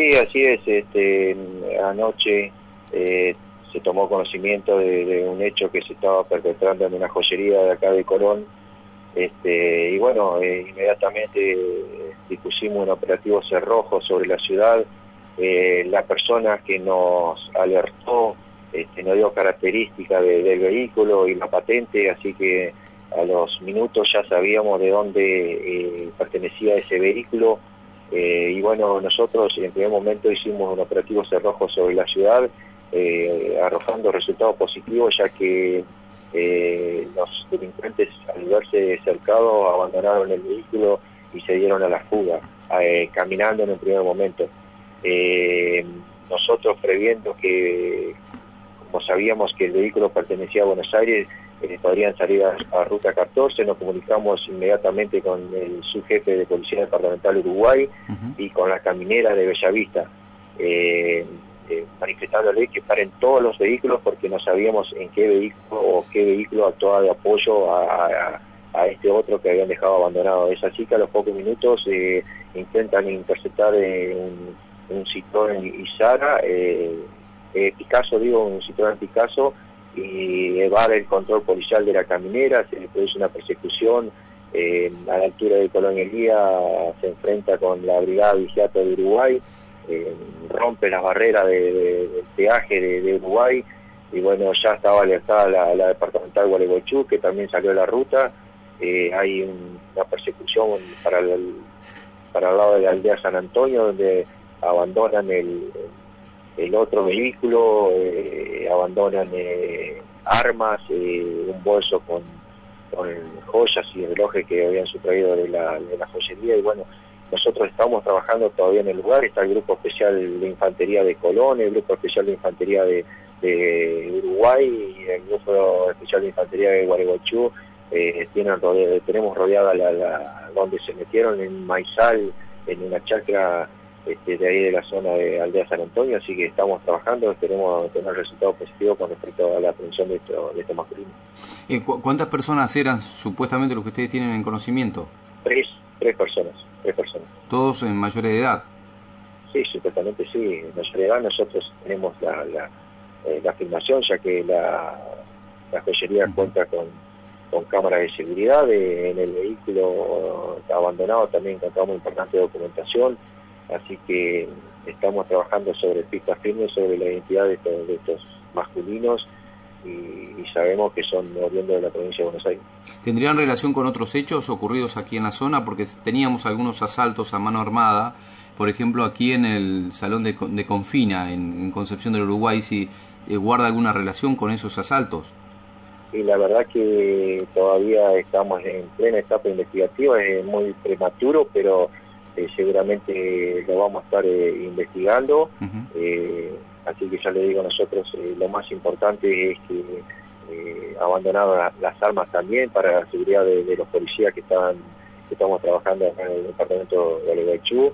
Sí, así es. Anoche se tomó conocimiento de un hecho que se estaba perpetrando en una joyería de acá de Colón. Y bueno, inmediatamente dispusimos un operativo cerrojo sobre la ciudad. La persona que nos alertó nos dio características del vehículo y la patente, así que a los minutos ya sabíamos de dónde pertenecía ese vehículo. Y bueno, nosotros en primer momento hicimos un operativo cerrojo sobre la ciudad, arrojando resultados positivos, ya que los delincuentes, al verse cercados, abandonaron el vehículo y se dieron a la fuga, caminando en un primer momento. Nosotros, previendo que, como sabíamos que el vehículo pertenecía a Buenos Aires, podrían salir a Ruta 14, nos comunicamos inmediatamente con el subjefe de Policía Departamental Uruguay y con la caminera de Bellavista, manifestándole que paren todos los vehículos porque no sabíamos en qué vehículo actuaba de apoyo a este otro que habían dejado abandonado. Es así que a los pocos minutos intentan interceptar un Citroën Isara, Picasso, un Citroën Picasso, y evade el control policial de la caminera. Se le produce una persecución a la altura de Colón Elía, se enfrenta con la Brigada Vigiato de Uruguay, rompe las barreras del peaje de Uruguay, y bueno, ya estaba alertada la departamental Gualeguaychú, que también salió a la ruta. Hay una persecución para el lado de la aldea San Antonio, donde abandonan el otro vehículo, abandonan armas, un bolso con joyas y relojes que habían sustraído de la joyería. Y bueno, nosotros estamos trabajando todavía en el lugar. Está el Grupo Especial de Infantería de Colón, el Grupo Especial de Infantería de Uruguay y el Grupo Especial de Infantería de Gualeguaychú. Tenemos rodeada donde se metieron en Maizal, en una chacra de ahí de la zona de Aldea San Antonio, así que estamos trabajando, esperemos tener resultados positivos con respecto a la aprehensión de estos masculinos. ¿Cuántas personas eran supuestamente los que ustedes tienen en conocimiento? Tres personas. ¿Todos en mayores de edad? Sí, supuestamente sí, en mayor de edad. Nosotros tenemos la filmación, ya que la joyería cuenta con cámaras de seguridad. En el vehículo abandonado también encontramos importante documentación, así que estamos trabajando sobre pistas firmes sobre la identidad de estos masculinos, y sabemos que son oriundos de la provincia de Buenos Aires. ¿Tendrían relación con otros hechos ocurridos aquí en la zona? Porque teníamos algunos asaltos a mano armada, por ejemplo aquí en el Salón de Confina, en Concepción del Uruguay. ¿Si guarda alguna relación con esos asaltos? Y la verdad que todavía estamos en plena etapa investigativa, es muy prematuro, pero seguramente lo vamos a estar investigando. Así que ya le digo, nosotros lo más importante es que abandonaron las armas también para la seguridad de los policías que estamos trabajando acá en el departamento de Gualeguaychú.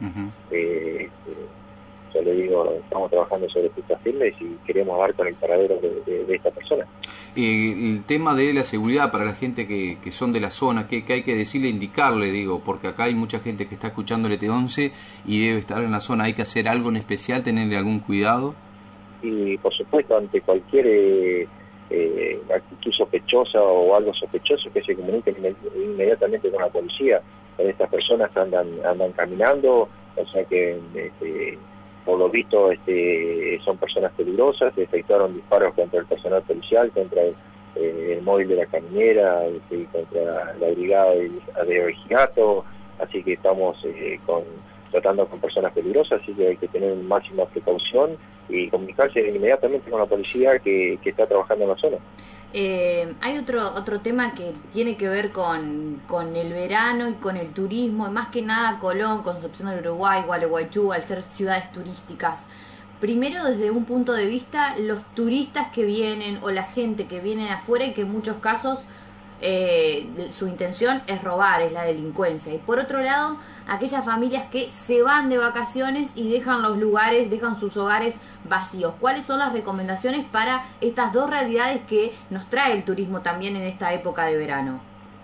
Ya le digo, estamos trabajando sobre pistas firmes y queremos dar con el paradero de esta persona. El tema de la seguridad para la gente que son de la zona, que hay que decirle, indicarle, porque acá hay mucha gente que está escuchando el ET11 y debe estar en la zona. ¿Hay que hacer algo en especial, tenerle algún cuidado? Y por supuesto, ante cualquier actitud sospechosa o algo sospechoso, que se comuniquen inmediatamente con la policía. Estas personas andan caminando, o sea que por lo visto son personas peligrosas. Efectuaron disparos contra el personal policial, contra el móvil de la caminera, contra la brigada de Vigiato, así que estamos tratando con personas peligrosas, así que hay que tener máxima precaución y comunicarse inmediatamente con la policía que está trabajando en la zona. Hay otro tema que tiene que ver con el verano y con el turismo, y más que nada Colón, Concepción del Uruguay, Gualeguaychú, al ser ciudades turísticas. Primero, desde un punto de vista, los turistas que vienen o la gente que viene de afuera, y que en muchos casos su intención es robar, es la delincuencia. Y por otro lado, aquellas familias que se van de vacaciones y dejan sus hogares vacíos. ¿Cuáles son las recomendaciones para estas dos realidades que nos trae el turismo también en esta época de verano?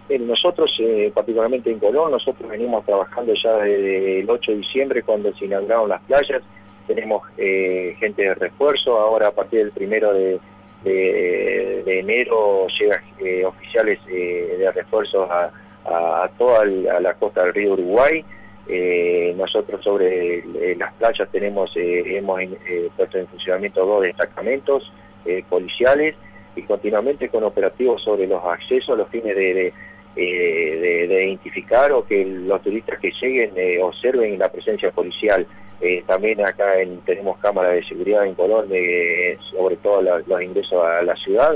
Nosotros, particularmente en Colón, nosotros venimos trabajando ya desde el 8 de diciembre cuando se inauguraron las playas. Tenemos gente de refuerzo. Ahora, a partir del 1 de enero, llegan oficiales de refuerzos a toda la costa del río Uruguay. Nosotros sobre las playas hemos puesto en funcionamiento 2 destacamentos policiales y continuamente con operativos sobre los accesos a los fines de identificar o que los turistas que lleguen observen la presencia policial. También acá tenemos cámaras de seguridad en Colón, sobre todo los ingresos a la ciudad.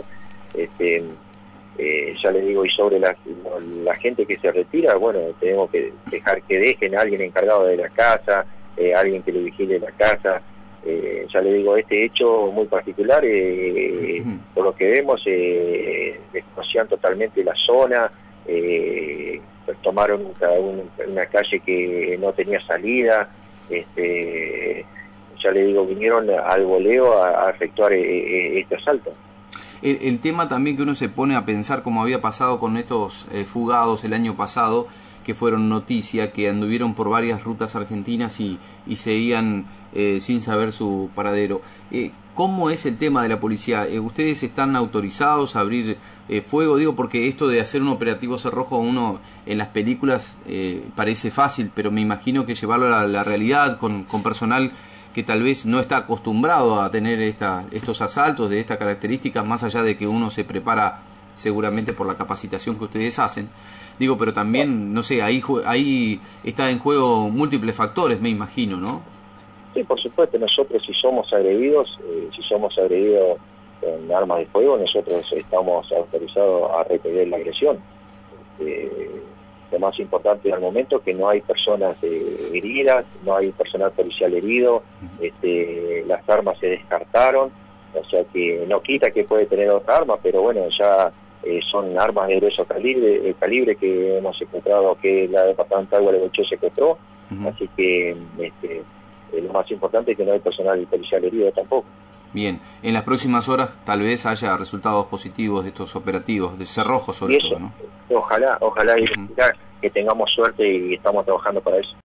Ya les digo, y sobre la gente que se retira, bueno, tenemos que dejar que dejen a alguien encargado de la casa, alguien que le vigile la casa. Ya les digo, este hecho muy particular, por lo que vemos, desconocían totalmente la zona, pues tomaron una calle que no tenía salida. Ya le digo, vinieron al voleo a efectuar este asalto. El tema también que uno se pone a pensar, como había pasado con estos fugados el año pasado, que fueron noticia, que anduvieron por varias rutas argentinas y seguían sin saber su paradero. ¿Cómo es el tema de la policía? ¿Ustedes están autorizados a abrir fuego? Digo, porque esto de hacer un operativo cerrojo, uno en las películas parece fácil, pero me imagino que llevarlo a la realidad con personal que tal vez no está acostumbrado a tener estos asaltos de estas características, más allá de que uno se prepara seguramente por la capacitación que ustedes hacen. Digo, pero también, no sé, ahí está en juego múltiples factores, me imagino, ¿no? Sí, por supuesto, nosotros si somos agredidos con armas de fuego, nosotros estamos autorizados a repeler la agresión. Lo más importante al momento es que no hay personas heridas, no hay personal policial herido, las armas se descartaron, o sea que no quita que puede tener otra arma, pero bueno, ya son armas de grueso calibre que hemos encontrado, que la departamental Gualeguaychú secuestró, así que lo más importante es que no hay personal policial herido tampoco. Bien, en las próximas horas tal vez haya resultados positivos de estos operativos, de cerrojos sobre todo, ¿no? Ojalá que tengamos suerte y estamos trabajando para eso.